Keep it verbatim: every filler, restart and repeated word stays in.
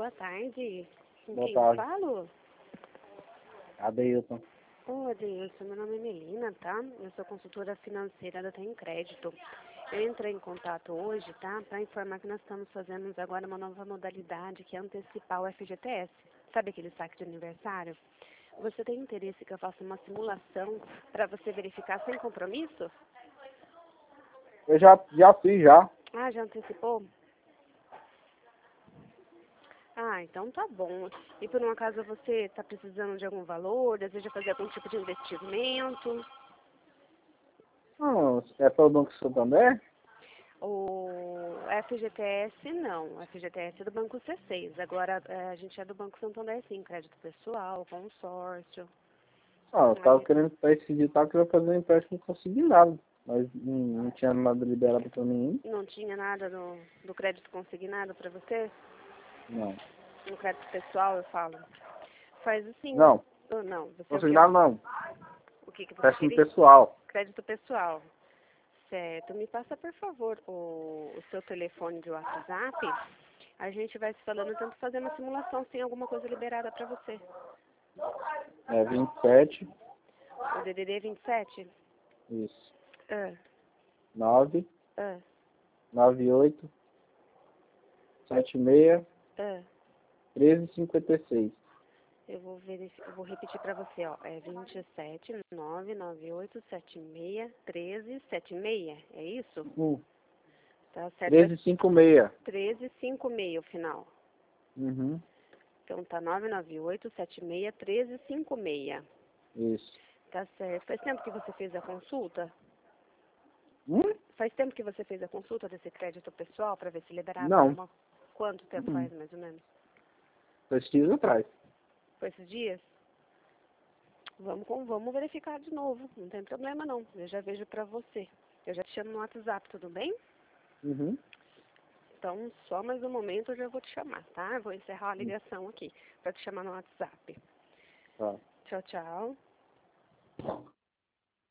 boa tarde. Com Boa quem tarde. eu falo? Adeilton. Ô, Adeilson, meu nome é Melina, tá? Eu sou consultora financeira da Tem Crédito. Eu entrei em contato hoje, tá? Para informar que nós estamos fazendo agora uma nova modalidade que é antecipar o F G T S. Sabe aquele saque de aniversário? Você tem interesse que eu faça uma simulação para você verificar sem compromisso? Eu já, já fiz já. Ah, já antecipou? Ah, então tá bom. E por um acaso você está precisando de algum valor, deseja fazer algum tipo de investimento? Não, é para o Banco Santander? O F G T S não, o F G T S é do Banco C seis. Agora eh, a gente é do Banco Santander sim, crédito pessoal, consórcio. Ah, eu tava Aí, querendo para esse dia, tava querendo fazer um empréstimo, não consegui nada. Mas não, não tinha nada liberado para mim. não tinha nada no, do crédito consignado para você? Não. No crédito pessoal eu falo. Faz assim, Não, ou não, você é o que? consignado não. O que, que você Empréstimo queria? pessoal. Crédito pessoal. Certo. Me passa, por favor, o, o seu telefone de WhatsApp. A gente vai se falando e tento fazer uma simulação se tem alguma coisa liberada para você. É vinte e sete. O D D D vinte e sete? Isso. Ah, nove, ah, nove oito, sete seis, ah. treze cinquenta e seis. Eu vou, verificar, eu vou repetir para você, ó. É vinte e sete, nove nove oito, sete seis, treze, setenta e seis. É isso? Hum. Tá certo. treze cinquenta e seis. treze cinquenta e seis o final. Uhum. Então tá nove nove oito, sete seis, treze cinquenta e seis. Isso. Tá certo. Faz tempo que você fez a consulta? Hum? Faz tempo que você fez a consulta desse crédito pessoal para ver se liberava Não. alguma... Quanto tempo Hum. faz, mais ou menos? Dois dias atrás. Foi esses dias? Vamos, com- vamos verificar de novo. Não tem problema, não. Eu já vejo para você. Eu já te chamo no WhatsApp, tudo bem? Uhum. Então, só mais um momento eu já vou te chamar, tá? Eu vou encerrar a ligação aqui para te chamar no WhatsApp. Tá. Tchau, tchau.